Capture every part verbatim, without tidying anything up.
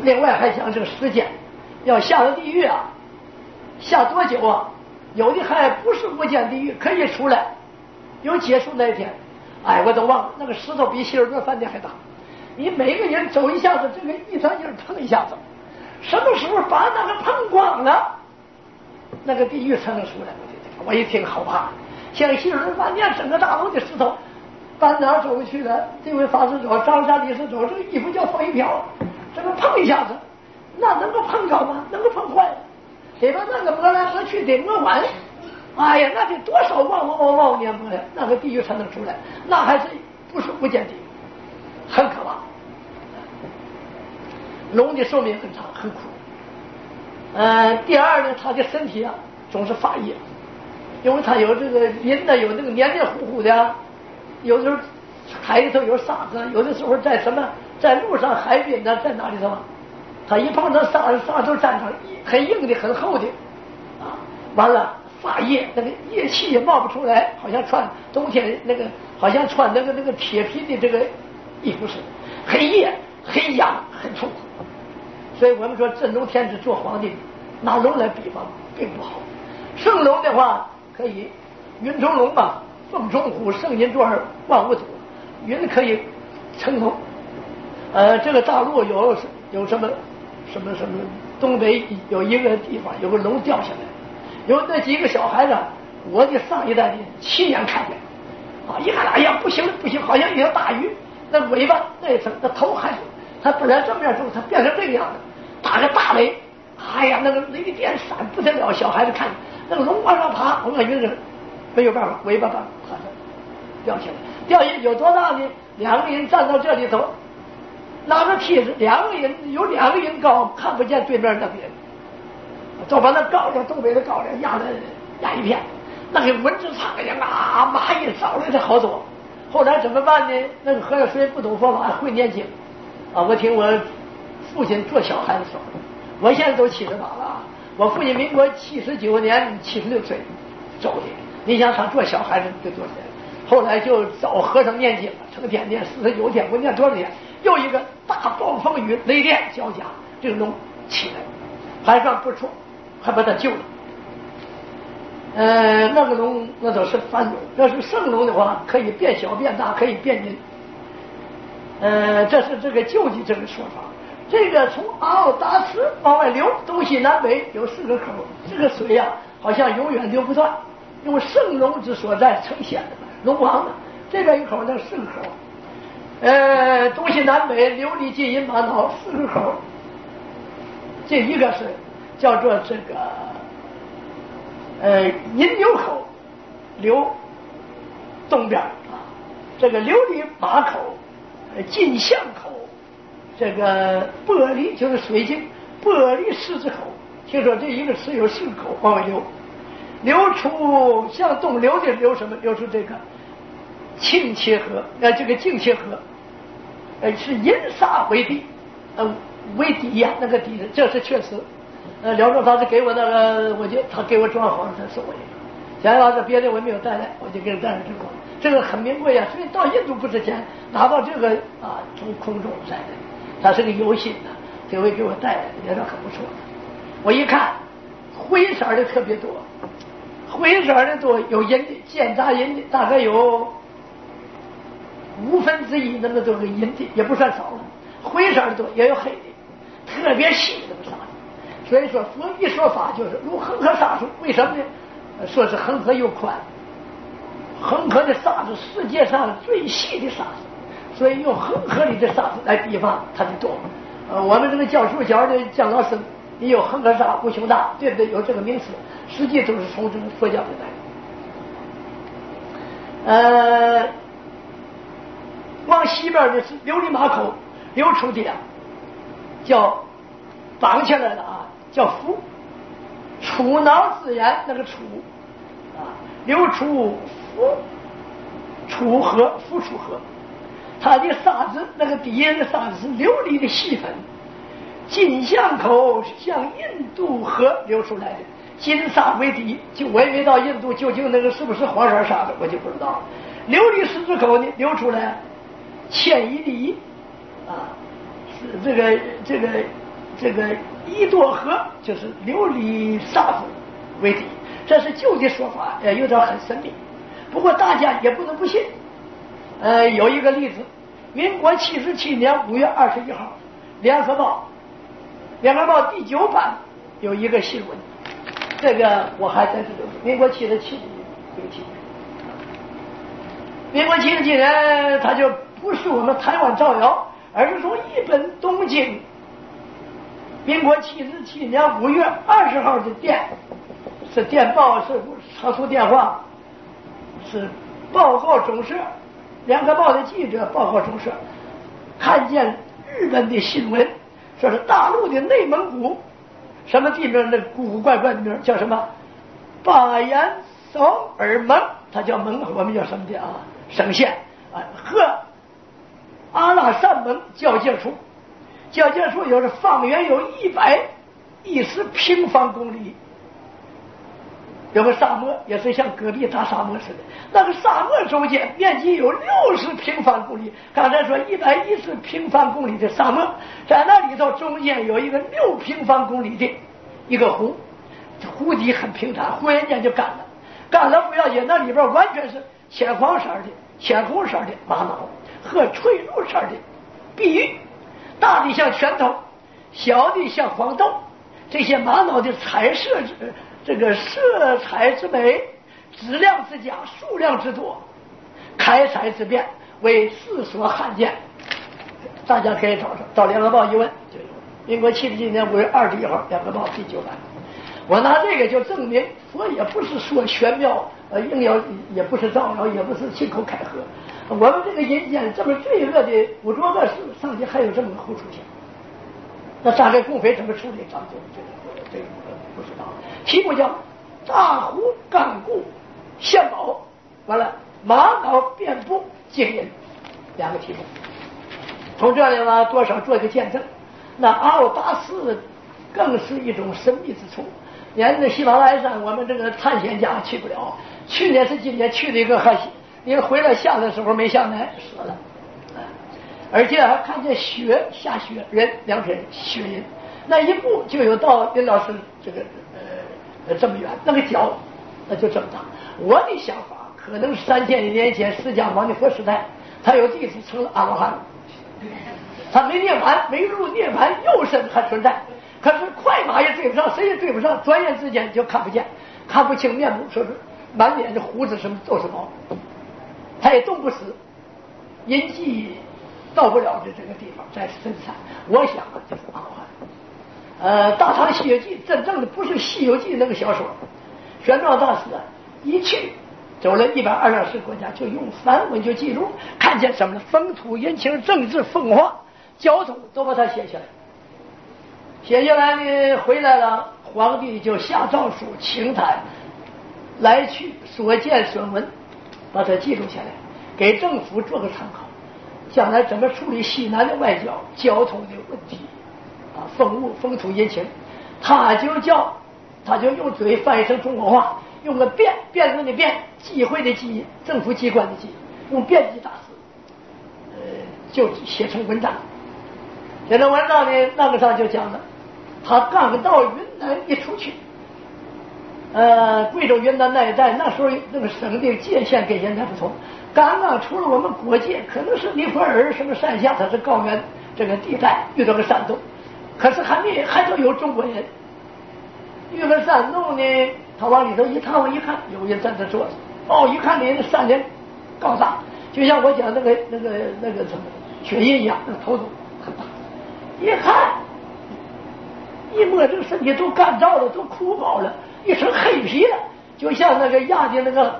另外还讲这个时间，要下了地狱啊，下多久啊？有的还不是无间地狱，可以出来，有结束那一天。哎，我都忘了，那个石头比希尔顿饭店还大，你每个人走一下子，这个一团劲儿碰一下子，什么时候把那个碰光了，那个地狱才能出来？我一听好怕，像希尔顿饭店整个大楼的石头搬哪儿走去了？这位法师走，张山李师走，这个衣服叫风一飘，这个碰一下子，那能够碰着吗？能够碰坏了，得把那个磨来磨去得磨完。哎呀，那得多少万万万万年磨呀，那个地狱才能出来，那还是不是无间地狱，很可怕。龙的寿命很长，很苦。呃，第二呢，他的身体啊总是发炎，因为他有这个人呢，有那个黏黏糊糊的，有的时候海里头有沙子，有的时候在什么在路上海滨呢，在哪里头啊，他一碰到沙沙都粘上，很硬的，很厚的啊，完了。发液，那个液气也冒不出来，好像穿冬天那个，好像穿那个那个铁皮的这个衣服似的，很热、很痒、很痛苦。所以我们说真龙天子做皇帝，拿龙来比方并不好。圣龙的话可以云中龙嘛，凤中虎，圣人座万物土，云可以成龙。呃，这个大陆有有什么什么什么，东北有一个地方有个龙掉下来。有那几个小孩子，我的上一代的亲眼看见，啊，一看，哎呀，不行不行，好像一条大鱼，那尾巴那一层，那头还是，它本来正面走，它变成这个样子，打个大雷，哎呀，那个雷电闪不得了，小孩子看那个龙往上爬，我感觉是没有办法，尾巴把它掉下来，掉下来有多大呢？两个人站到这里头，拿着梯子，两个人有两个人高，看不见对面那边。都把那高粱，东北的高粱压的压一片，那个蚊子苍蝇啊，蚂蚁找来的好多。后来怎么办呢？那个和尚虽然不懂佛法，会念经啊。我听我父亲做小孩的时候，我现在都七十八了啊。我父亲民国七十九年七十六岁走的，你想他做小孩子得多少年？后来就找和尚念经，成天念四十九天，我念多少天？又一个大暴风雨，雷电交加，这个龙起来，还算不错。还把他救了，呃，那个龙那都是凡龙，要是圣龙的话，可以变小变大，可以变人。呃，这是这个救济这个说法。这个从阿奥达斯往外流，东西南北有四个口，这个水呀、啊，好像永远流不断，因为圣龙之所在呈现的龙王的这边一口，那四个口，呃，东西南北琉璃金银玛瑙四个口，这一个是。叫做这个呃银牛口流东边啊，这个琉璃马口、金象口，这个玻璃就是水晶，玻璃狮子口。听说这一个池有四个口往外流，流出向东流的流什么？流出这个清切河，呃，这个净切河，呃，是银沙为底，呃，为底呀、啊，那个底，这是确实。呃，辽州他是给我那个，我就他给我装好了，他送我一个。假如要是别的我没有带来，我就给他带上这个，这个很名贵啊，所以到印度不值钱，拿到这个啊，从空中来的，它是个油心的，这位给我带来的也是很不错的。我一看，灰色的特别多，灰色的多，有银的，间杂银的，大概有五分之一那么多个银的，也不算少了。灰色的多，也有黑的，特别细那个沙子。所以说佛一说法就是如恒河沙数，为什么呢？说是恒河又宽，恒河的沙子世界上最细的沙子，所以用恒河里的沙子来比方它的多。呃，我们这个教书角的姜老师，你有恒河沙无穷大，对不对？有这个名词，实际都是从这个佛教里来的。呃，往西边的是琉璃马口流出的啊，叫绑起来了啊。叫福，楚脑自然那个楚啊，流出福楚河，福楚河，它的沙子那个底下的沙子是琉璃的细粉，金象口向印度河流出来的，金沙为底，就我也没到印度，究竟那个是不是黄色沙子我就不知道。琉璃狮子口呢流出来千亿里啊，是这个这个这个伊多河就是琉璃沙子为底，这是旧的说法，呃，有点很神秘。不过大家也不能不信。呃，有一个例子，民国七十七年五月二十一号，《联合报》《联合报》第九版有一个新闻，这个我还在这里。民国七十七年，这个七年，民国七十七年，他就不是我们台湾造谣，而是从一本东京民国七十七年五月二十号的电，是电报，是长途电话，是报告中社，联合报的记者报告中社，看见日本的新闻，说是大陆的内蒙古什么地名，那古古怪怪的名叫什么巴彦淞尔盟，它叫盟，我们叫什么的啊？省县啊，和阿拉善盟交界处。交界处有是方圆有一百一十平方公里，有个沙漠，也是像戈壁大沙漠似的。那个沙漠中间面积有六十平方公里，刚才说一百一十平方公里的沙漠，在那里头中间有一个六平方公里的一个湖，湖底很平坦，忽然间就干了，干了不要紧，那里边完全是浅黄色的、浅红色的玛瑙和翠绿色的碧玉。大的像拳头，小的像黄豆，这些玛瑙的彩色之这个色彩之美，质量之佳，数量之多，开采之便，为世所罕见。大家可以找找，到联合报一问就有。民国七十七年五月二十一号，联合报第九版。我拿这个就证明，我也不是说玄妙，呃，硬要，也不是造谣，也不是信口开河。我们这个阴间这么罪恶的捕捉恶事，上级还有这么个好处性。那大概共匪怎么处理，咱们就这个这个不知道。题目叫大湖干固献宝，完了玛瑙遍布金银，两个题目。从这里呢，多少做一个见证。那阿尔达斯更是一种神秘之处。连那喜马拉雅山，我们这个探险家去不了。去年是今年去的一个还因为回来下的时候没下来，死了，而且还看见雪下雪，人两天雪人，那一步就有到林老师这个呃这么远，那个脚那就这么大。我的想法可能是三千年前释迦牟尼佛时代，他有弟子成了阿罗汉，他没涅槃，没入涅槃，肉身还存在，可是快马也追不上，谁也追不上，转眼之间就看不见，看不清面目，说是满脸的胡子什么都是毛。他也动不死，阴气到不了的这个地方，在深山。我想啊，就是阿罗汉。呃，《大唐西游记》真正的不是《西游记》那个小说，玄奘大师啊，一去走了一百二十国家，就用梵文就记录，看见什么呢？风土人情、政治、风化、交通都把它写下来。写下来呢，回来了，皇帝就下诏书，请他来去所见所闻。把它记录下来，给政府做个参考，将来怎么处理西南的外交、交通的问题啊，风物、风土人情，他就叫，他就用嘴翻译成中国话，用个辩辩论的辩，机会的机，政府机关的机，用辩机大师，呃，就写成文章。写成文章呢，那个上就讲了，他刚到云南一出去。呃，贵州、云南那一带，那时候那个省的界限跟现在不同。刚刚出了我们国界，可能是尼泊尔什么山下，它是高原这个地带，遇到个山洞，可是还没还都有中国人。遇个山洞呢，他往里头一探，我一看，有人在这坐着。哦，一看你那山林高大，就像我讲那个那个那个什么雪鹰一样，那个头颅很大。一看，一摸这个身体都干燥了，都枯槁了。一层黑皮了，就像那个压的那个，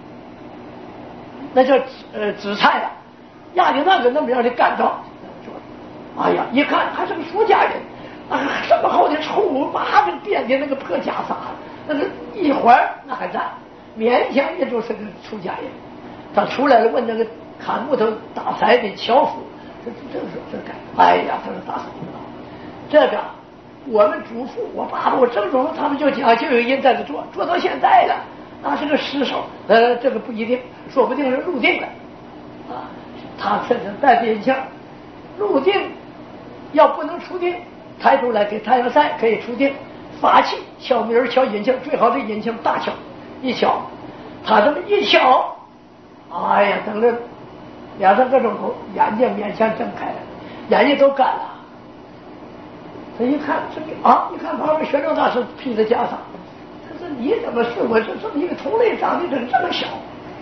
那叫呃紫菜了，压的那个那么样的干燥。哎呀，一看还是个出家人啊，这么厚的绸麻子编的那个破袈裟，那个一会儿那还在，勉强也就是个出家人。他出来了，问那个砍木头打柴的樵夫，这这这这干？哎呀，他说大师你知道，这个。我们祖父，我爸爸，我曾祖父，他们就讲，就有人在这做，做到现在了，那是个尸首，呃，这个不一定，说不定是入定了，啊，他身上带着眼镜，入定要不能出定， 抬出来给太阳晒，可以出镜。法器敲门敲引擎，最好是引擎大敲，一敲，他这么一敲，哎呀，等着两三个钟头，眼睛勉强睁开了，眼睛都干了。他一看这个啊，一看旁边玄奘大师披着袈裟，他说你怎么是我这这么一个同类，长得怎么这么小？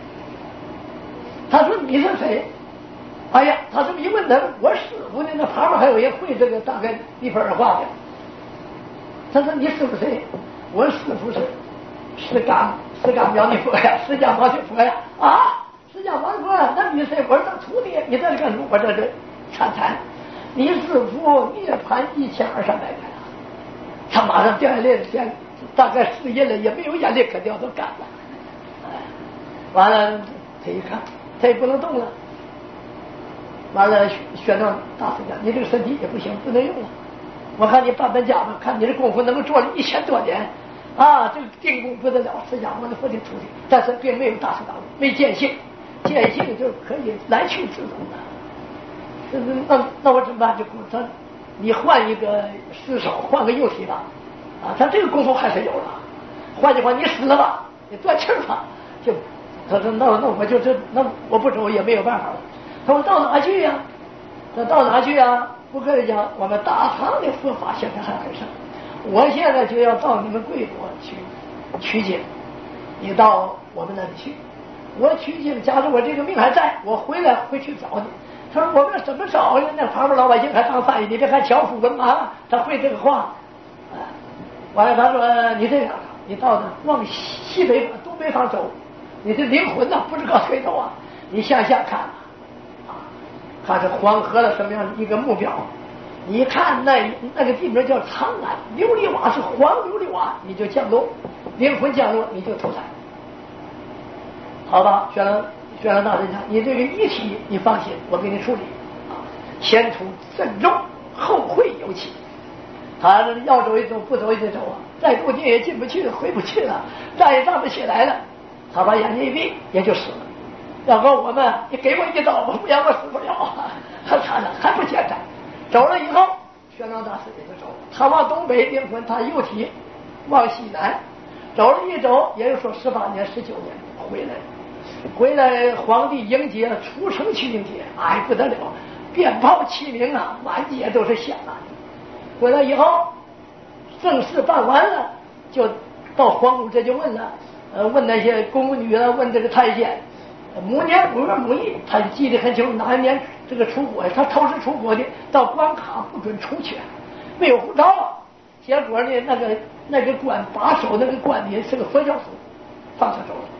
他说你是谁？哎呀，他这么一问他，我师傅呢？那旁边还有人会这个大概一分儿话的。他说你师傅谁？我师傅是释迦释迦牟尼佛呀，释迦牟尼佛呀啊，释迦牟尼佛呀，那你谁？我是他徒弟，你在这干什么？我在这参禅。你师傅涅槃一千二三百年了，他马上掉眼泪，先大概失业了，也没有眼泪可掉，都干了。哎，完了他一看，他也不能动了。完了，玄奘大师讲，你这个身体也不行，不能用了。我看你办本家吧，看你这功夫能够做了一千多年，啊，这个定功不得了，释迦牟尼佛的徒弟，但是并没有大彻大悟，没见性，见性就可以来去自如的。这那那我怎么办？就他，你换一个尸首，换个肉体吧，啊，他这个功夫还是有了。换句话，你死了吧，你断气儿吧，就他说那那我就这那我不走也没有办法了。他说到哪去呀？他到哪去呀？不客气讲，我们大唐的佛法现在还很盛，我现在就要到你们贵国去取经，你到我们那里去。我取经，假如我这个命还在，我回来会去找你。他说我们怎么找呀？那旁边老百姓还当翻译，你这还巧妇文麻，他会这个话。啊，完了他说你这样，你到那往西北方、东北方走，你的灵魂呐、啊、不知道推走啊，你向下看啊，看是黄河的什么样一个目标，你看那那个地名叫长安，琉璃瓦是黄琉璃瓦，你就降落，灵魂降落你就投胎。好吧，玄奘玄奘大师讲，你这个遗体你放心，我给你处理啊，前途慎重，后会有期。他要走一走，不走也得走啊，再入定也进不去，回不去了，站也站不起来了。他把眼睛一闭，也就死了。要说我们，你给我一刀，我不然我死不了。他惨了，还不简单。走了以后，玄奘大师也就走了。他往东北灵魂，他右体往西南，走了一走，也就说十八年、十九年回来了。回来，皇帝迎接，出城去迎接，哎，不得了，鞭炮齐鸣啊，满街都是响啊。回来以后，正事办完了，就到皇宫这就问了，呃，问那些宫女啊，问这个太监，母年母月母役，他记得很清楚，哪一年这个出国，他偷是出国的，到关卡不准出去，没有护照。结果呢，那个那个官把守那个官呢是个佛教徒，放他走了。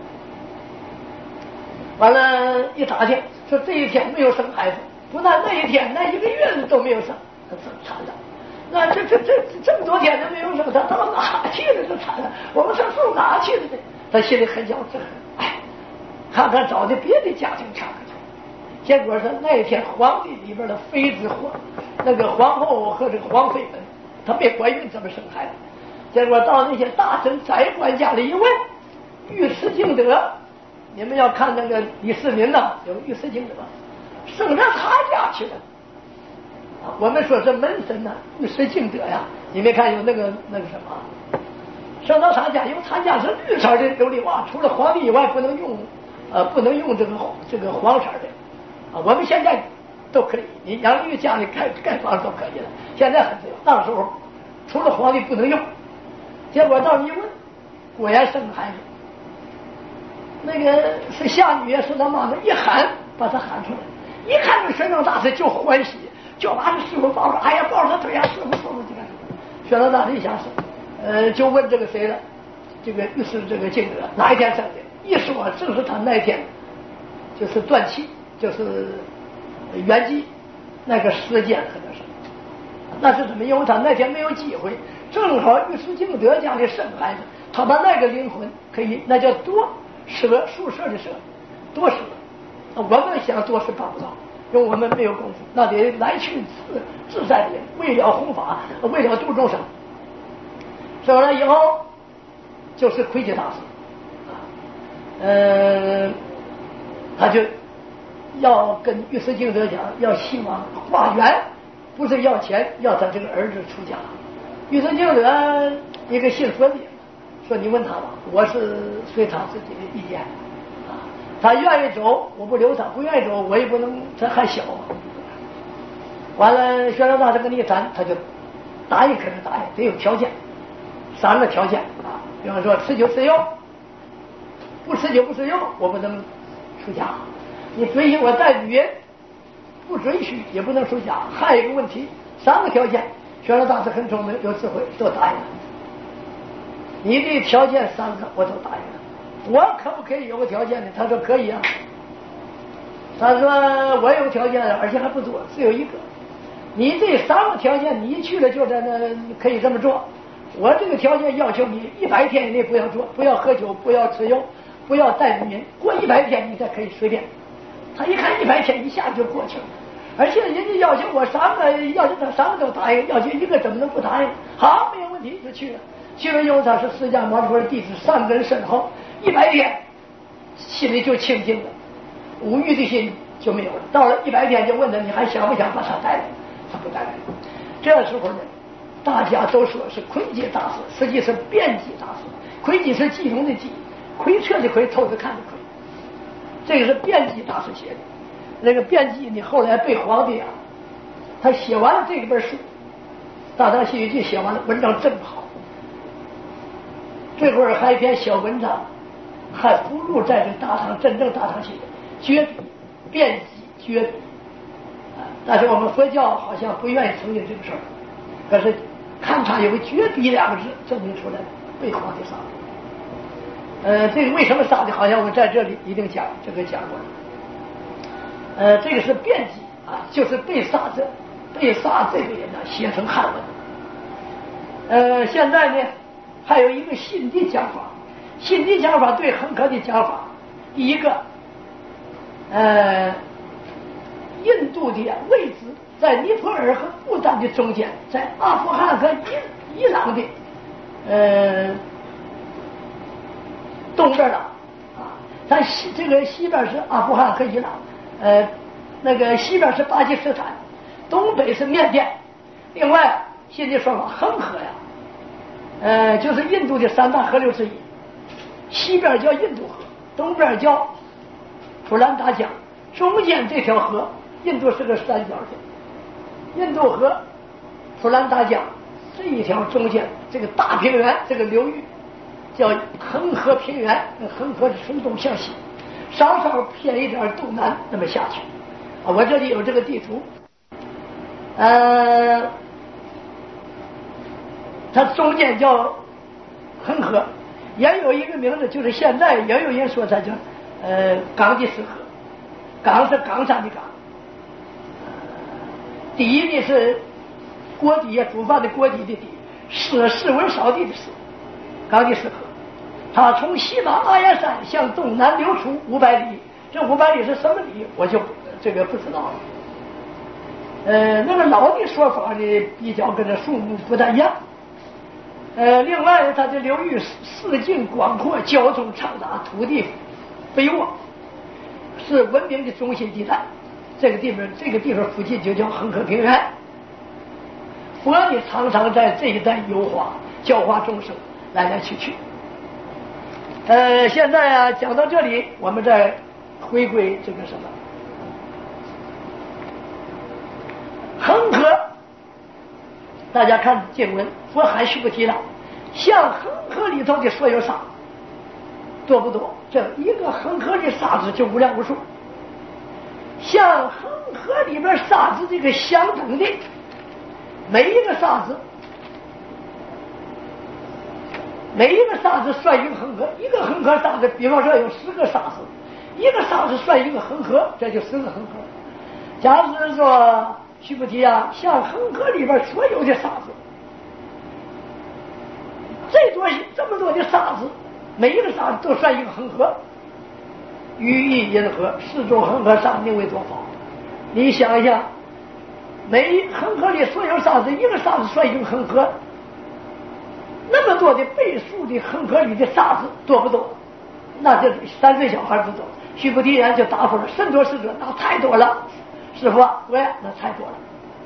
完了，一打听说这一天没有生孩子，不但那一天，那一个月都没有生，他怎么惨了？那这这这这么多天都没有生，他到哪去了？这惨了，我们上送哪去了呢？他心里很焦躁，哎，看看找的别的家庭看看去。结果是那一天皇帝里边的妃子皇，那个皇后和这个皇妃们，她没怀孕怎么生孩子？结果到那些大臣宰官家里一问，尉迟敬德。你们要看那个李世民呐，有尉迟敬德，升上他家去了。啊，我们说是门神呐，尉迟敬德呀，你没看有那个那个什么，升到他家，因为他家是绿色的琉璃瓦，除了皇帝以外不能用，呃，不能用这个这个黄色的。啊，我们现在都可以，你杨丽家里盖盖房都可以了，现在很自由。那时候除了皇帝不能用，结果到一问，果然生孩子。那个是下女也是他妈妈一喊把他喊出来，一看这玄奘大师就欢喜，就把这师傅抱着，哎呀抱着他腿呀，师傅师傅就干什么？玄奘大师一想是，呃，就问这个谁了，这个又是这个敬德哪一天生的？一说正是他那一天，就是断气，就是圆寂那个时间可能是，那是怎么？因为他那天没有机会，正好尉迟敬德家里生孩子，他把那个灵魂可以，那叫多。舍宿舍的舍，多舍，我们想多是办不到，因为我们没有功夫，那得来去自自在的，为了弘法，为了度众生。生完了以后，就是魁伽大师，啊，呃，他就要跟尉迟敬德讲，要希望化缘， 不是要钱，要他这个儿子出家。玉存敬者一个姓孙的，说你问他吧，我是随他自己的意见啊，他愿意走我不留他，不愿意走我也不能，他还小嘛。完了，玄奘大师跟你一谈，他就答应，可是答应得有条件，三个条件啊，比方说持酒持肉，不持酒不持肉，我不能出家。你准许我带女人，不准许也不能出家。还有一个问题，三个条件，玄奘大师很聪明有智慧，都答应了。你的条件三个我都答应了，我可不可以有个条件呢？他说可以啊。他说我有条件，而且还不多，只有一个。你这三个条件，你去了就在那可以这么做。我这个条件要求你一百天以内不要做，不要喝酒，不要吃肉，不要带女人。过一百天你才可以随便。他一看一百天一下就过去了，而且人家要求我三个，要求他三个都答应，要求一个怎么能不答应？好，没有问题，就去了。去了以后他是释迦牟尼佛的弟子，善根深厚，一百天心里就清净了，无欲的心就没有了。到了一百天就问他，你还想不想把他带来？他不带来。这时候呢，大家都说是窥基大师，实际是辩机大师。窥基是基隆的基，窥测的窥，透着看的窥。这个是辩机大师写的。那个辩机呢，后来被皇帝啊，他写完了这本书，《大唐西域记》写完了，文章真好。这会儿还有一篇小文章，还不入在这大唐真正大唐西域绝笔，辩机绝笔。但是我们佛教好像不愿意承认这个事儿，可是看他有个绝笔两个字，证明出来被皇帝杀了。呃，这个为什么杀的？好像我们在这里一定讲，这个讲过了。呃，这个是辩机啊，就是被杀者，被杀这个人呢写成汉文。呃，现在呢还有一个新的讲法，新的讲法对恒河的讲法，第一个，呃。印度的位置在尼泊尔和不丹的中间，在阿富汗和伊伊朗的呃东边了啊，在西这个西边是阿富汗和伊朗，呃那个西边是巴基斯坦，东北是缅甸。另外新的说法，恒河呀，呃就是印度的三大河流之一，西边叫印度河，东边叫普兰达江，中间这条河。印度是个三角形，印度河、普兰达江这一条中间这个大平原，这个流域叫恒河平原，恒河是从东向西，稍稍偏一点东南那么下去。啊，我这里有这个地图，呃，它中间叫恒河，也有一个名字，就是现在也有人说它叫呃冈吉斯河，冈是冈山的冈。第一呢是锅底呀，煮饭的锅底的底，是室温扫地的室，冈吉斯河。它从喜马拉雅山向东南流出五百里，这五百里是什么里，我就这个不知道了。呃，那个老的说法呢，比较跟这数目不太一样。呃，另外它的流域四境广阔，交通畅达，土地肥沃，是文明的中心地带。这个地方，这个地方附近就叫恒河平原。佛呢常常在这一带游化，教化众生，来来去去。呃，现在啊，讲到这里，我们再回归这个什么恒河。大家看经文，佛还须菩提了，像恒河里头的所有沙，多不多？这一个恒河的沙子就无量无数。像恒河里边沙子这个相等的每一个沙子，每一个沙子算一个恒河，一个恒河沙子，比方说有十个沙子，一个沙子算一个恒河，这就十个恒河。假如说须菩提啊，像恒河里边所有的沙子，这多这么多的沙子，每一个沙子都算一个恒河。于意银河，四种恒河沙名为多宝。你想一下，每恒河里所有沙子，一个沙子算一个恒河，那么多的倍数的恒河里的沙子多不多？那就三岁小孩不多。须菩提人就答复了：甚多是者，那太多了。师父啊，喂，那太多了。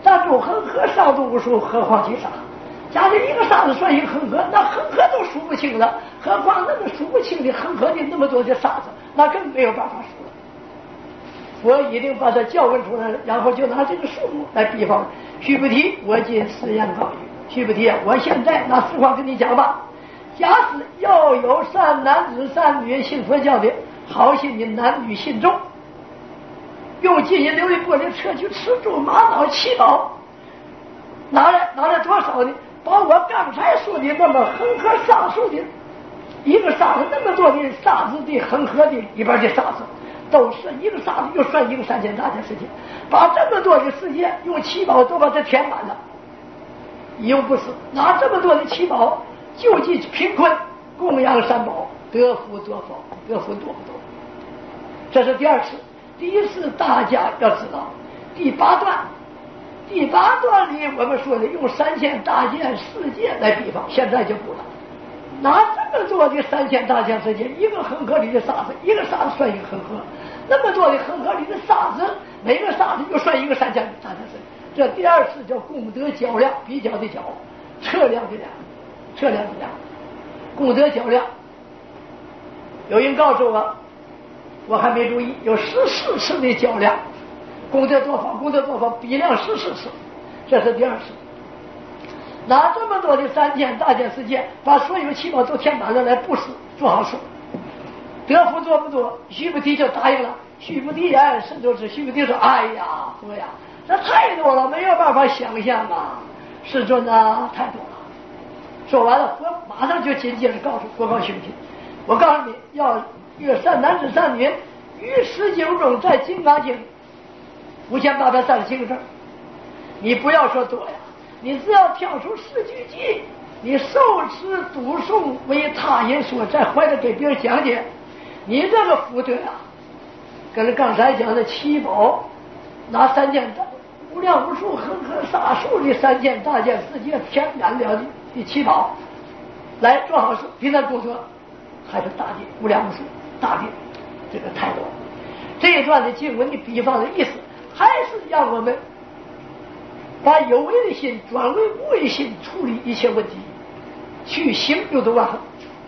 咱中恒河上都无数，何况其啥？假如一个沙子算一个恒河，那恒河都数不清了，何况那个数不清的恒河的那么多的沙子，那更没有办法数了。我一定把它校问出来了，然后就拿这个数目来比方。须菩提，我今实言告语。须菩提啊，我现在拿实话跟你讲吧。假使要有善男子善女信佛教的好心的男女信众，用金银琉璃玻璃砗磲持柱玛瑙七宝，拿来拿来多少呢？把我刚才说的那么恒河沙数的一个沙子那么多的沙子的恒河的里边的沙子，都是一个沙子又算一个三千大千世界，把这么多的世界用七宝都把它填满了，一用不死。拿这么多的七宝救济贫困，供养三宝，得福多福，得福多不多。这是第二次。第一次大家要知道，第八段，第八段里我们说的用三千大千世界来比方，现在就不了。拿这么多的三千大千世界，一个恒河里的沙子，一个沙子算一个恒河，那么多的恒河里的沙子，每个沙子又算一个三千大千世界。这第二次叫功德较量，比较的较，测量的量，测量的量，功德较量。有人告诉我，我还没注意，有十四次的较量，功德多少，功德多少，比量十四次，这是第二次。拿这么多的三千大千世界，把所有七宝都填满了来布施，做好事，得福多不多？须菩提就答应了。须菩提哎，甚多之。须菩提说：“哎呀，佛呀，这太多了，没有办法想象啊！世尊啊，太多了。”说完了，佛马上就紧接着告诉佛告须菩提：“我告诉你，要越善男子善女，于十经中，在金刚经五千八百三十七个字，你不要说多呀。”你只要跳出四句偈，你受持读诵为他人说，再回来给别人讲解，你这个福德啊，跟刚才讲的七宝，拿三千大无量无数恒河沙数的三千大千世界填满了的七宝来做好事，比那功德还是大的无量无数，大的这个太多。这一段的经文的比方的意思，还是让我们把有为的心转为无为心，处理一切问题，去行六度万恒，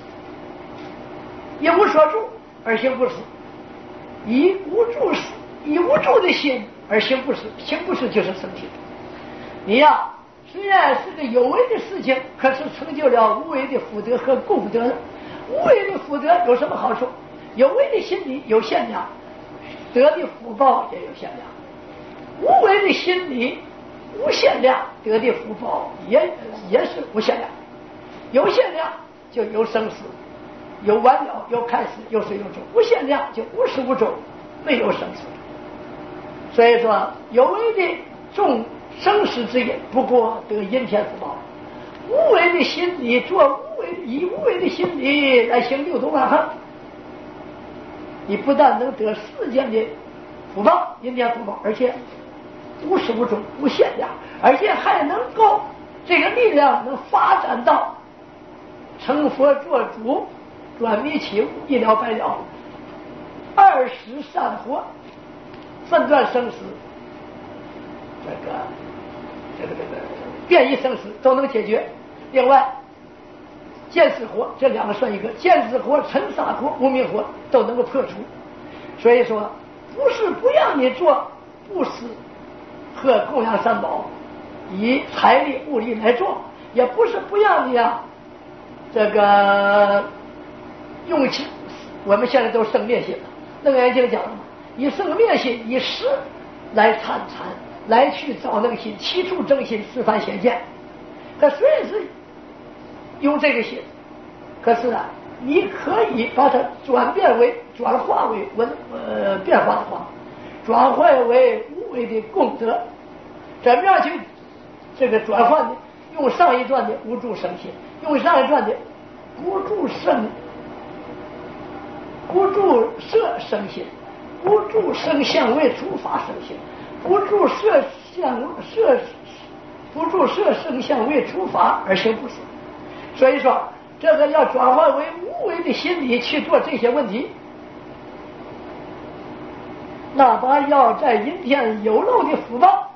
一无所住而行不死，以无住以无住的心而行不死，行不死就是生气。你呀、啊，虽然是个有为的事情，可是成就了无为的福德和功德了。无为的福德有什么好处？有为的心理有限量，得的福报也有限量；无为的心理无限量，得的福报也也是无限量。有限量就有生死，有完了，有开始，有始有终；无限量就无始无终，没有生死。所以说，有为的种生死之因，不过得阴天福报；无为的心理做无为，以无为的心理来行六度万恒，你不但能得世间的福报，阴天福报，而且无始无终，无限量，而且还能够这个力量能发展到成佛做主，转迷起悟，一了百了，二十善活，分断生死，这个这个这个变异生死都能解决。另外见思活这两个算一个，见思活、尘沙活、无明活都能够破除。所以说不是不让你做布施和供养三宝，以财力物力来做，也不是不让你啊这个用气。我们现在都生灭心了，楞严经讲了嘛，以生灭心，以识来参禅，来去找那个心，七处正心，十番显见。可虽然是用这个心，可是啊，你可以把它转变为转化为文呃变化的话，转化为无为的功德。怎么样去这个转换呢？用上一段的无住生心，用上一段的无住生无住色生心，无住生相为除法生心，无住色相色不住色生相为除法而行不死。所以说这个要转换为无为的心理去做这些问题，哪怕要在阴天有漏的福报，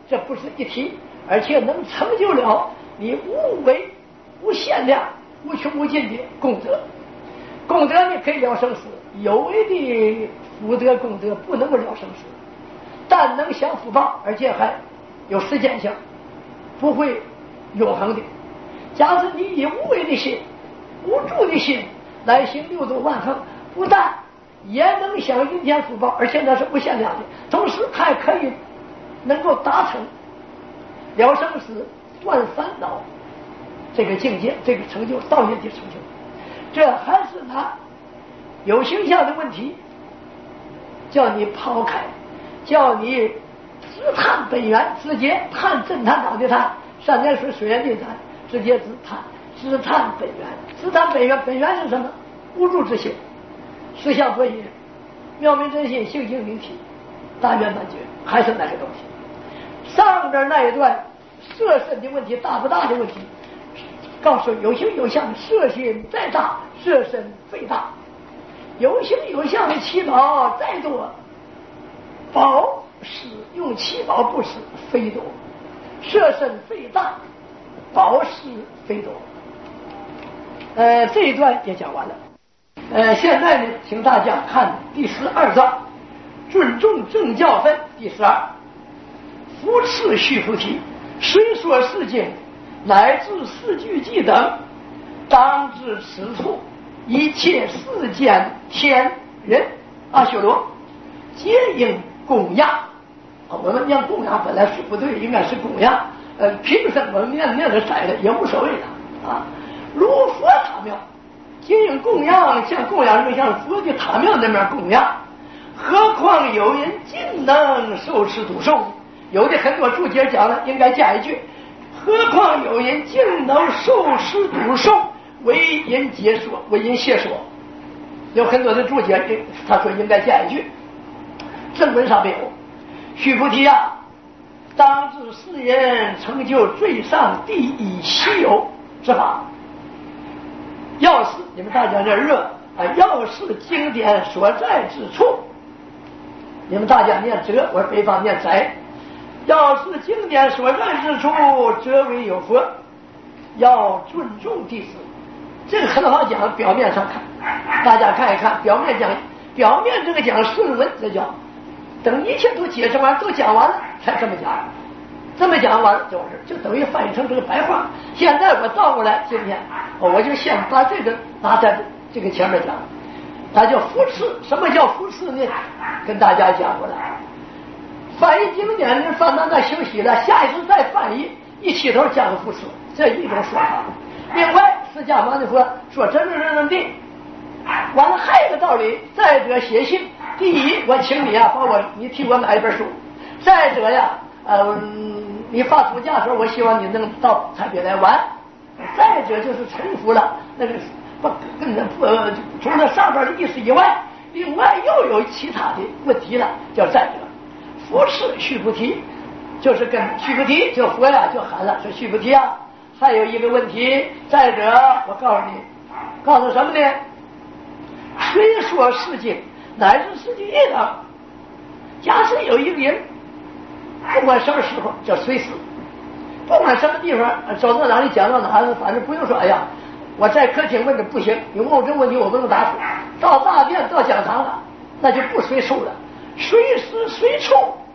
这不是一体，而且能成就了你无为、无限量、无穷无尽的功德。功德你可以了生死，有为的福德功德不能够了生死，但能享福报，而且还有时间性，不会永恒的。假使你以无为的心、无助的心来行六度万恒，不但也能享阴天福报，而且那是无限量的，同时还可以能够达成了生死、断烦恼这个境界，这个成就，道业的成就。这还是他有形象的问题，叫你抛开，叫你直探本源，直接探正探长的探，三点水水源的探，直接直探，直探本源。直探本源，本源是什么？无助之心，实相合一，妙明真心，性性明体，大圆满觉，还是那个东西。上边那一段色身的问题，大不大的问题，告诉有形有相，色心再大，色身非大；有形有相的七宝再多，宝使用七宝不使非多，色身非大，宝使非多。呃，这一段也讲完了。呃，现在呢，请大家看第十二章，尊重正教分第十二，扶持须菩提，虽说世经乃至四句偈等，当知此处一切世间天人阿修罗皆应供养。我们念供养本来是不对，应该是供养。呃，平生我们念念的窄了也无所谓了啊。如佛塔庙，皆应供养，像供养就像佛的塔庙那边供养。何况有人竟能受持读诵？有的很多注解讲了，应该加一句：何况有人竟能受持读诵，为因解说，为因解说。有很多的注解，他说应该加一句，正文上没有。须菩提啊，当知世人成就最上第一稀有之法。要是你们大家这热啊，要是经典所在之处，你们大家念哲，我北方念宅。要是经典所在之处，则为有佛。要尊重弟子，这个很好讲。表面上看，大家看一看，表面讲，表面这个讲顺文，这叫等一切都解释完，都讲完了才这么讲。这么讲完了就是就等于翻译成这个白话。现在我倒过来，今天我就先把这个拿在这个前面讲，它叫扶持。什么叫扶持呢？跟大家讲过了。翻译经典呢，翻到那休息了，下一次再翻译，一起头加个扶持，这一种说法。另外，释迦牟尼佛说真正真正的，完了还有个道理。再者写信，第一，我请你啊，帮我你替我买一本书；再者呀，呃，你发暑假的时候，我希望你能到台北来玩；再者就是重复了那个不跟着呃，除了上边的意思以外，另外又有其他的问题了，叫再者。扶持须菩提，就是跟须菩提就佛呀就喊了，说须菩提啊，还有一个问题。再者，我告诉你，告诉什么呢？虽说世经乃至世界业等，假使有一个人，不管什么时候叫随时，不管什么地方走到哪里讲到哪里，反正不用说哎呀，我在客厅问的不行，你问我这个问题我不能答复。到大殿到讲堂了，那就不随处了，随时随处。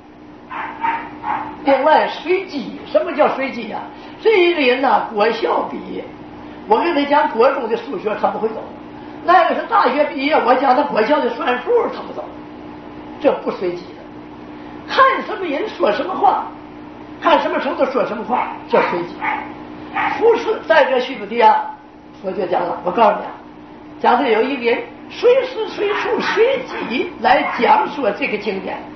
另外随机，什么叫随机啊？这一个人呢、啊，国校毕业，我跟他讲国中的数学他不会懂；那个是大学毕业，我讲他国校的算术他不懂，这不随机的。看什么人说什么话，看什么程度说什么话，叫随机。不是在这须菩提啊，佛就讲了，我告诉你啊，假设有一个人随时随处随机来讲说这个经典。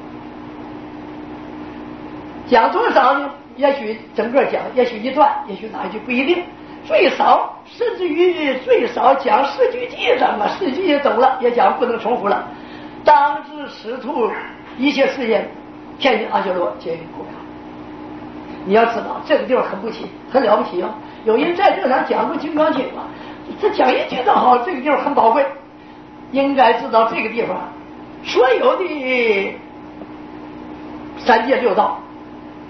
讲多少呢？也许整个讲，也许一段，也许哪一句不一定。最少，甚至于最少讲四句偈什么，四句也懂了，也讲不能重复了。当知此处一切世间天人阿修罗皆应供养。你要知道这个地方很不起，很了不起啊！有人在这上讲过《金刚经》啊，这讲一句都好，这个地方很宝贵。应该知道这个地方所有的三界六道，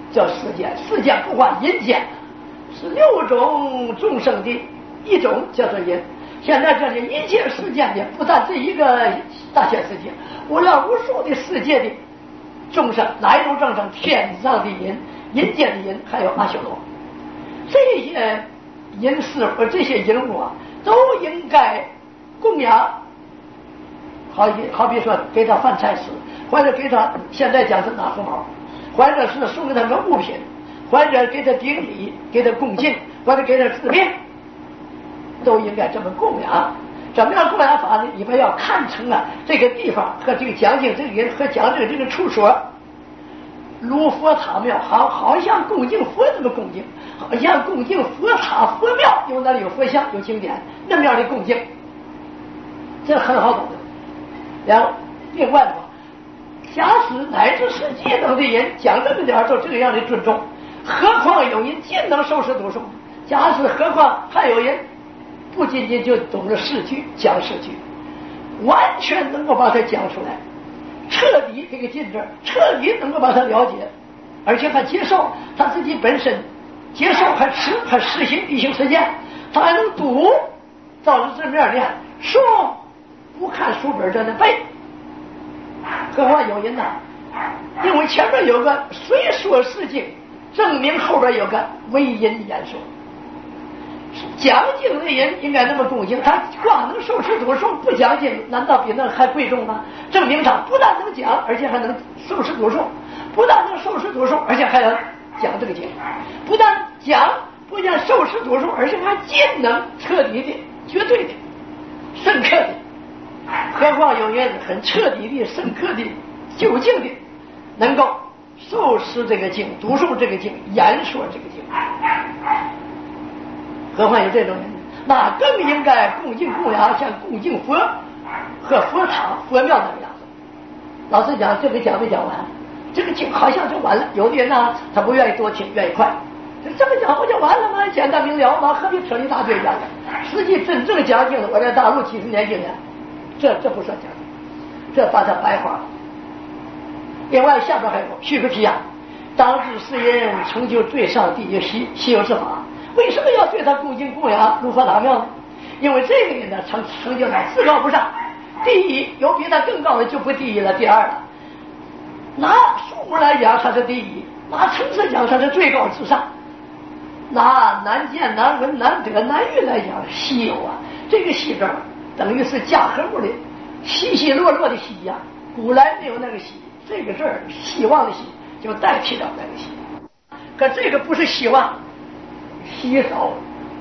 叫世间。世间不管阴间，是六种众生的一种叫做阴。现在这里一切世间的不但这一个大千世界，无量无数的世界的众生，哪一种众生？天上的阴、阴间的阴，还有阿修罗，这些阴师和这些阴物啊，都应该供养。好比好比说给他饭菜吃，或者给他现在讲是拿红包，或者是送给他个物品，或者给他顶礼，给他恭敬，或者给他治病，都应该这么供养。怎么样供养法呢？你们要看成啊这个地方和这个讲经这个人和讲这个这个处所，如佛塔庙，好好像恭敬佛那么恭敬，好像恭敬佛塔佛庙，因为那里有佛像有经典，那么样的恭敬，这很好懂的。然后另外的话，假使乃至世界等的人讲这个点都这个样的尊重，何况有人尽能受持读诵，假使何况还有人不仅仅就懂得诗句讲诗句，完全能够把它讲出来，彻底这个进这彻底能够把它了解，而且还接受他自己本身接受还持还实行必行实践，他还能读照着这面念诵，不看书本在那背。何况有人呢，因为前面有个虽说是经，证明后边有个为因言说。讲经的人应该那么恭敬，他光能受持读诵，不讲经难道比那还贵重吗？证明他不但能讲，而且还能受持读诵，不但能受持读诵，而且还要讲这个经，不但讲不但受持读诵，而且还尽能彻底的绝对的深刻的，何况有人很彻底的深刻的究竟的能够受持这个经，读诵这个经，言说这个经，何况有这种人，那更应该恭敬供养，像恭敬佛和佛塔佛庙那个样子。老实讲，这个讲没讲完，这个经好像就完了。有的人呢，他不愿意多听，愿意快，这么讲不就完了吗？简单明了吗？何必扯一大堆讲呢？实际真正讲经的，我在大陆几十年经验，这这不算讲经，这把它白花了。另外下边还有须菩提啊，当知世人成就最上第一稀稀有之法。为什么要对他恭敬供养如佛塔庙呢？因为这个人呢，成成就了至高不上，第一有比他更高的就不第一了，第二了。拿数目来讲他是第一，拿层次讲他是最高之上，拿难见难闻难得难遇来讲稀有啊。这个稀字等于是加和木的稀稀落落的稀呀、啊，古来没有那个稀，这个字儿希望的希就代替了那个希。可这个不是希望。洗手，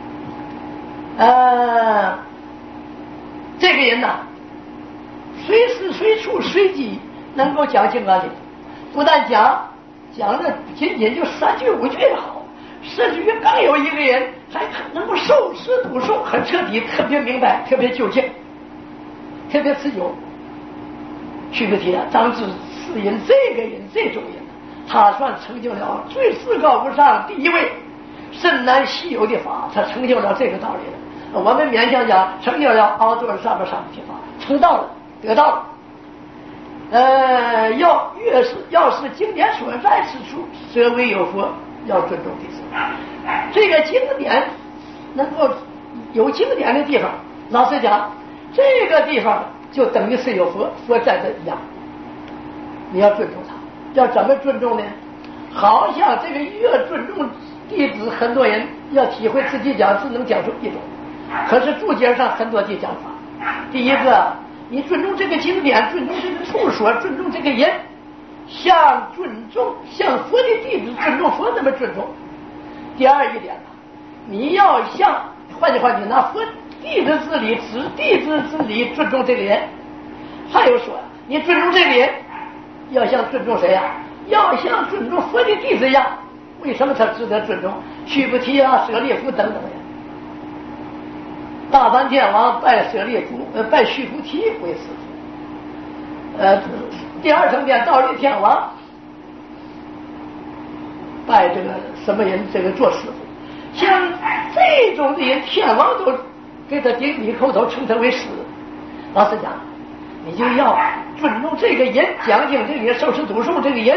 呃，这个人呐，随时随处随机能够讲经啊经，不但讲讲的仅仅就三句五句的好，甚至于更有一个人还能够受持读诵，很彻底，特别明白，特别究竟，特别持久。须菩提啊，当知是因这个人这种人，他算成就了最至高无上第一位。深难稀有的法，他成就了这个道理了。我们勉强讲成就了凹座上面上的法，成道了，得到了。呃，要越是要是经典所在之处，则为有佛，要尊重弟子。这个经典能够有经典的地方，老实讲，这个地方就等于是有佛，佛在这一样。你要尊重他，要怎么尊重呢？好像这个越尊重弟子，很多人要体会自己讲只能讲出一种，可是注解上很多的讲法。第一个，你尊重这个经典，尊重这个处所，尊重这个人，像尊重像佛的弟子尊重佛那么尊重。第二一点呢，你要像换句话，你拿佛弟子之礼，指弟子之礼尊重这个人。还有说，你尊重这个人，要像尊重谁呀、啊？要像尊重佛的弟子一样。为什么他值得尊重？须菩提啊，舍利弗等等呀。大梵天王拜舍利弗，呃，拜须菩提为师父。呃，第二层天倒立天王拜这个什么人？这个做师傅。像这种的人，天王都给他顶礼叩头，称他为师。老实讲，你就要尊重这个人，讲经这个人，受持读诵这个人。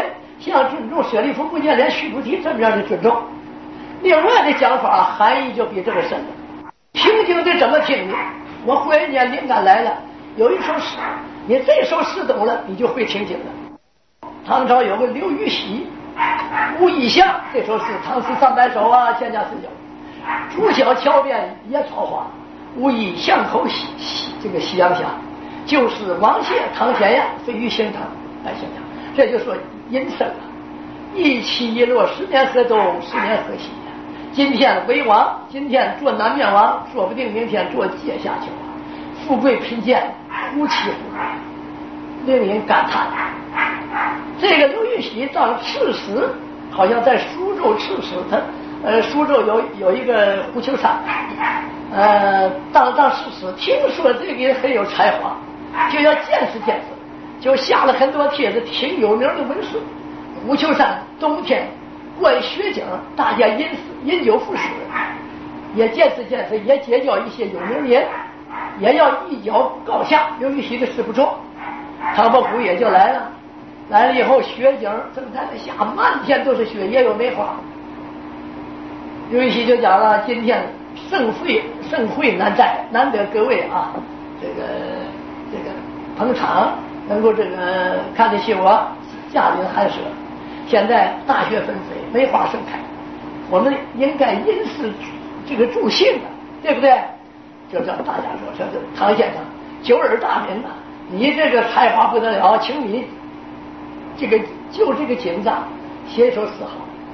像尊重舍利弗、目犍连、须菩提这么样的尊重。另外的讲法含义就比这个深了。平静的怎么听呢？我忽然间灵感来了，有一首诗，你这首诗懂了，你就会听经了。唐朝有个刘禹锡《无意象》这首诗，唐诗三百首啊，千家四九。竹小桥边野草花，无意巷口夕夕这个夕阳下，就是王谢堂前呀，飞鱼行堂来想想，这就说阴生啊，一起一落，十年河东，十年河西。今天为王，今天做南面王，说不定明天做阶下囚啊！富贵贫贱，夫妻夫，令人感叹。这个刘禹锡当刺史，好像在苏州刺史，他呃苏州有有一个胡秋山，呃当当刺史，听说这个人很有才华，就要见识见识，就下了很多帖子，挺有名的文士。胡秋山冬天观雪景，大家饮饮酒赋诗，也见识见识，也结交一些有名人，也要一较高下。刘禹锡的诗不错，唐伯虎也就来了。来了以后，雪景正在那下，满天都是雪，也有梅花。刘禹锡就讲了：今天盛会盛会难在，难得各位啊，这个这个捧场，能够这个看得起我，驾临寒舍。现在大雪纷飞，梅花盛开，我们应该因事这个助兴啊，对不对？就叫大家说，说是唐先生久耳大名啊，你这个才华不得了，请你这个就这个景象写一首诗好。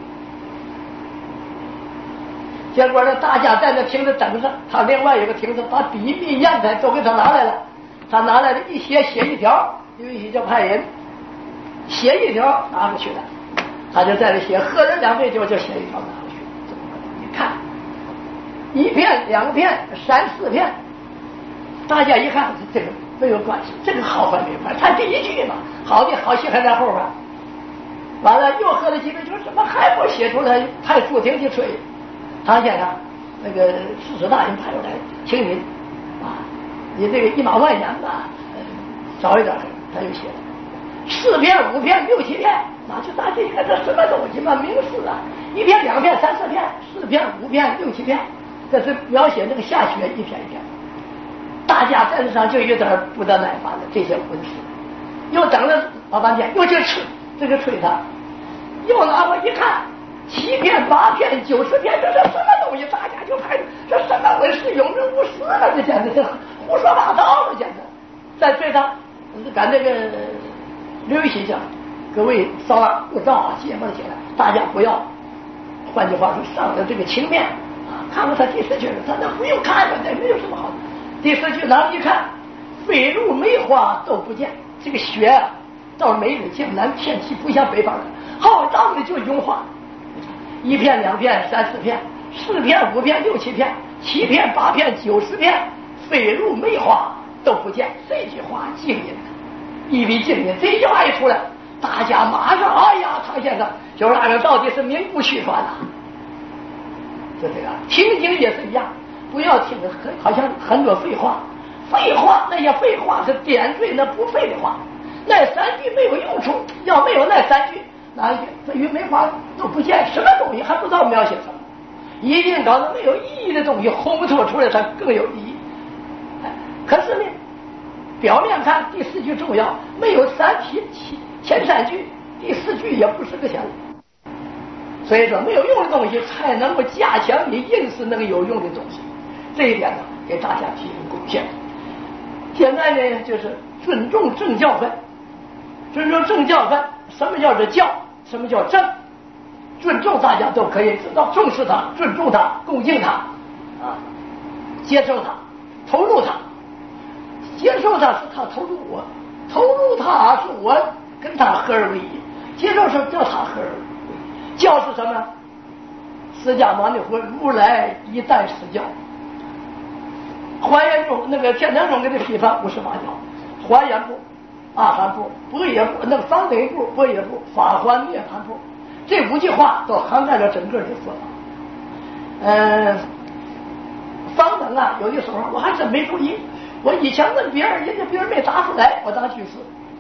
结果呢，大家在那听着等着，他另外有个亭子把笔笔砚台都给他拿来了，他拿来了一写写一条，刘禹锡就派人写一条拿过去了。他就在这写，喝了两杯酒就写一条拿回去。你看，一片、两片、三四片，大家一看这个没有关系，这个好坏没有关系，他第一句嘛，好的好戏还在后边。完了又喝了几杯酒，怎么还不写出来？派副亭去吹。唐先生，那个刺史大人派过来，请你啊，你这个一马万言吧，呃、少一点，他就写了四片、五片、六七片。那就大家一看这什么东西嘛，名词啊！一片、两片、三四片、四片、五片、六七片，这是描写那个下雪一片一片。大家在这上就有点不得耐烦了，这些文士又等了老半天，又去吹这个吹他，又拿过一看，七片、八片、九十片，这是什么东西？大家就拍这什么文士有名无实了，这简直是胡说八道了，简直在吹他，赶这个刘禹锡讲。各位稍安勿躁啊，节目起来，大家不要，换句话说，上了这个情面啊，看看他第四句，他那不用看了，那没有什么好的。第四句拿一看，飞入梅花都不见，这个雪啊，到梅雨江南天气不像北方的，好当的就融化，一片两片三四片，四片五片六七片，七片八片九十片，飞入梅花都不见。这句话静音，一笔静音，这句话一出来。大家马上，哎呀，唐先生，就是那个到底是名不虚传呐、啊。就这个听经也是一样，不要听很好像很多废话，废话那些废话是点缀那不废的话，那三句没有用处，要没有那三句，那飞鱼梅花都不见，什么东西还不知道描写什么，一定搞得没有意义的东西烘托出来才更有意义。哎，可是呢，表面看第四句重要，没有三题七。前三句，第四句也不是个钱，所以说没有用的东西才能够加强你认识那个有用的东西，这一点呢给大家提供贡献。现在呢就是尊重正教分，尊重正教分，什么叫做教，什么叫正？尊重大家都可以知道，重视它，尊重它，恭敬它，啊，接受它，投入它。接受它是他投入我，投入他是我。跟他合而为一，接受是叫他合而为一。教是什么？释迦牟尼佛如来一代施教。还原部那个天台宗给他批判五十八教，还原部、阿含部、般若部、那个方等部、般若部、法还涅槃部，这五句话都涵盖了整个的佛法。嗯、呃，方等啊，有的时候我还真没注意，我以前问别人，人家别人没答出来，我当句式。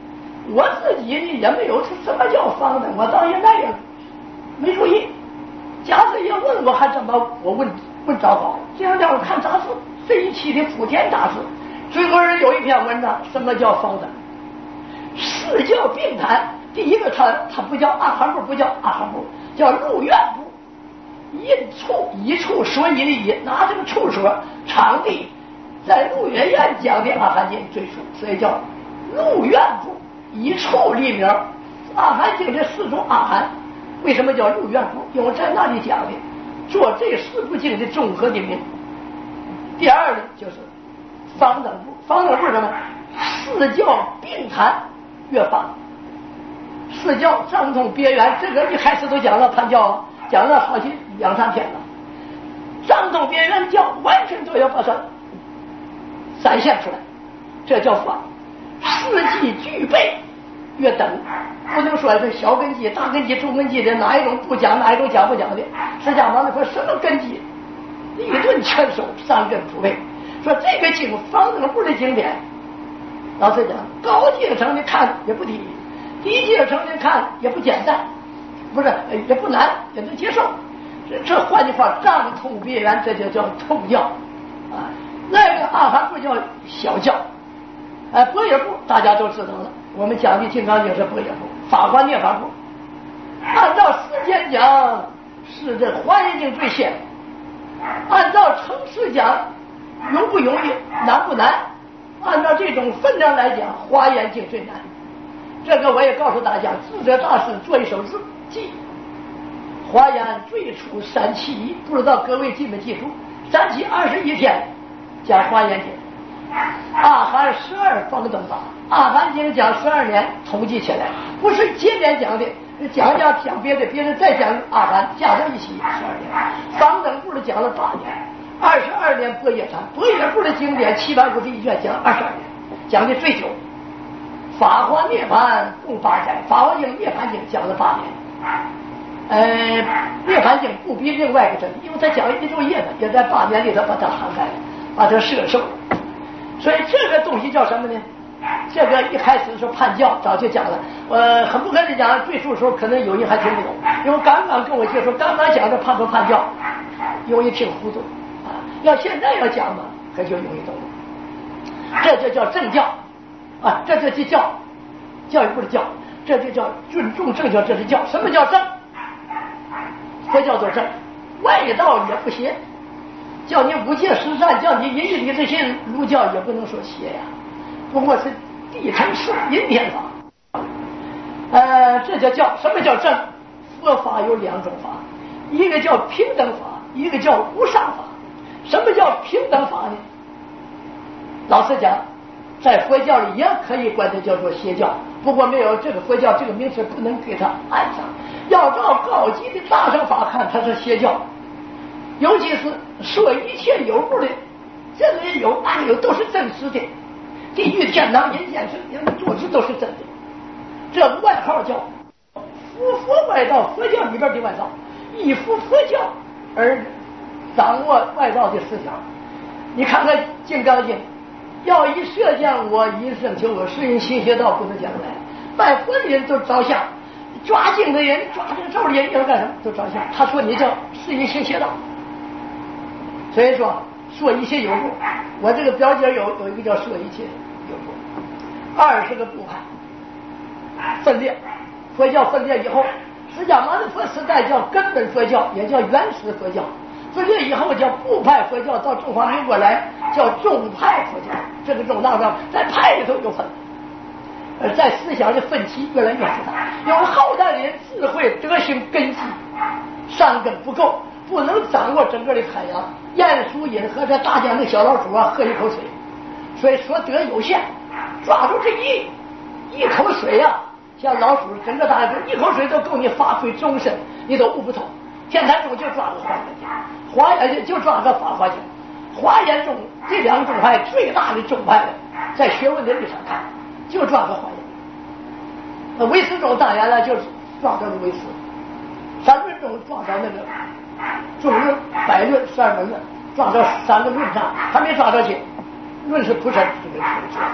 我自己呢也没有什么叫方等，我到现在也没注意。假使要问我，还怎么我问问糟糕？这两天我看杂志，这一期的《莆田杂志》，最后人有一篇文章，什么叫方等？四教并谈。第一个，他他不叫阿含部，不叫阿含部，叫入院部。一处一处说一的一，拿这个处说场地，在入院院讲的阿含经最初，所以叫入院部。一处立名，阿含经这四种阿含，为什么叫入院部？因为在那里讲的，做这四部经的综合的名。第二呢，就是方等部，方等部什么？四教并谈越方。四教张通别圆，这个一开始都讲了判教，讲了好几两三天了。张通别圆教完全都要把它展现出来，这叫方。四季具备越等，不能说是小根基、大根基、中根基的哪一种不讲，哪一种讲不讲的。释迦牟尼佛什么根基，理论全收，三根普配。说这个经方等部的经典，老实讲，高阶层的看也不低，低阶层的看也不简单，不是也不难，也能接受。这这换句话，张通别圆，这就叫通教啊。那个阿含部叫小教。哎，般若部大家都知道了，我们讲的《金刚经》是般若部，法华涅槃部。按照时间讲，是这《华严经》最先；按照程式讲，容不容易，难不难？按照这种分量来讲，《华严经》最难。这个我也告诉大家，智者大师做一首字记，《华严》最初三七一，不知道各位记没记住？三七二十一天讲《华严经》。阿含十二方等法，阿含经讲十二年，统计起来不是接连讲的，讲讲讲别的，别人再讲阿含，加在一起十二年。方等部的讲了八年，二十二年般若禅，般若部的经典七百五十一卷讲二十二年，讲的最久。法华涅槃共八载，法华经、涅槃经讲了八年。呃，涅槃经不比另外一个真理，因为他讲一昼夜的，也在八年里头把它涵盖了，把它摄受了。所以这个东西叫什么呢？这个一开始说判教，早就讲了。呃，很不客气讲，最初的时候可能有人还听不懂，因为刚刚跟我接触，刚刚讲的判不判教，有人听糊涂啊。要现在要讲嘛，可就容易懂了。这就叫正教啊，这就叫教，教育部的教，这就叫尊重正教，这是教。什么叫正？佛教做正，外道也不邪。叫你五戒十善，叫你隐隐的这些儒教也不能说邪呀，不过是地成是阴天法。呃，这叫教。什么叫正？佛法有两种法，一个叫平等法，一个叫无上法。什么叫平等法呢？老实讲，在佛教里也可以管它叫做邪教，不过没有这个佛教这个名词不能给它按上。要照高级的大乘法看，它是邪教。尤其是说一切有物的，这个也有，那个有，都是真实的。地狱、天堂、人间、生灵的住址都是真的。这个外号叫伏佛外道，佛教里边的外道，依附佛教而掌握外道的思想。你看看《金刚经》，要以射将我，以生求我，是因心邪道不能将来。拜佛的人都着相，抓经的人、抓这个咒的人要干什么？都着相。他说你叫是因心邪道。所以说说一切有部，我这个表姐有有一个叫说一切有部，二十个部派分裂，佛教分裂以后，释迦牟尼佛时代叫根本佛教，也叫原始佛教，分裂以后叫部派佛教，到中华民国来叫宗派佛教，这个宗当中在派里头有分，而在思想的分歧越来越复杂，因为后代的人智慧德行根基善根不够，不能掌握整个的海洋。鼹鼠饮和这大江的小老鼠啊，喝一口水，所以说德有限，抓住这一一口水啊，像老鼠整个大江一口水都够你发挥终身，你都悟不透。天台宗就抓个华严经，华严就抓个法华经，华严宗这两宗派最大的宗派，在学问的历史上看，就抓个华严。那唯识宗当然了，就是抓着唯识，三论宗抓着那个。中论、百论、十二门论，抓到三个论上，还没抓到经。论是不是这个这个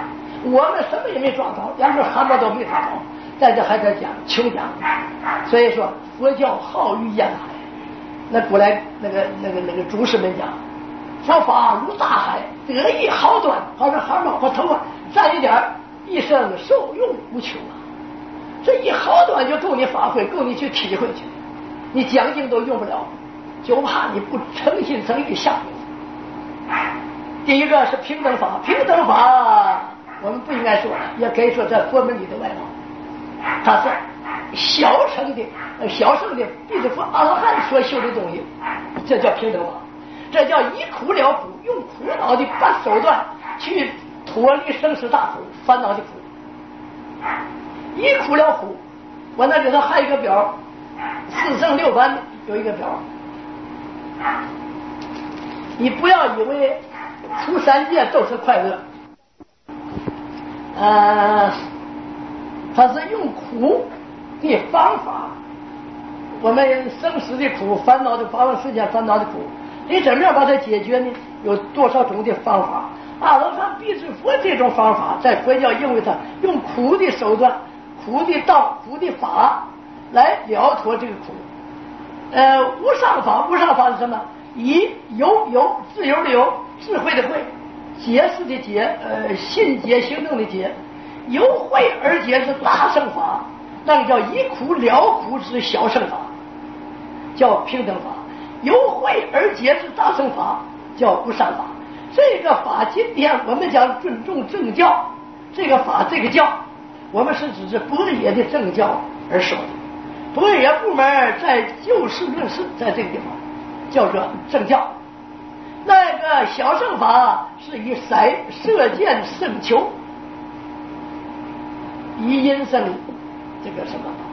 我们什么也没抓到，连个汗毛都没抓到，在这还在讲穷讲。所以说佛教好于烟海。那古来那个那个那个祖师们讲，佛法如大海，得意好短，好像汗毛和头发沾一点，一生受用无穷啊！这一好短就够你发挥，够你去体会去，你讲经都用不了，就怕你不诚心诚意下功夫。第一个是平等法，平等法我们不应该说，也可以说在佛门里的外道，它是小乘的、小乘的比这佛阿罗汉所修的东西，这叫平等法，这叫以苦了苦，用苦恼的把手段去脱离生死大苦、烦恼的苦，以苦了苦。我那里头还有一个表，四圣六凡有一个表，你不要以为出三界都是快乐，呃，它是用苦的方法，我们生死的苦、烦恼的八万世界烦恼的苦，你怎么样把它解决呢？有多少种的方法？阿罗汉必是佛这种方法，在佛教认为它用苦的手段、苦的道、苦的法来了脱这个苦。呃，无上法，无上法是什么？以有有自由的有，智慧的慧，解释的解，呃，信解行动的解，由慧而解是大乘法，那个叫以苦了苦之小乘法，叫平等法；由慧而解之大乘法，叫无上法。这个法今天我们讲尊重正教，这个法这个教，我们是指是般若的正教而说的。般若部门在就事论事，在这个地方叫做正教。那个小乘法是以色射箭胜求，以因生这个什么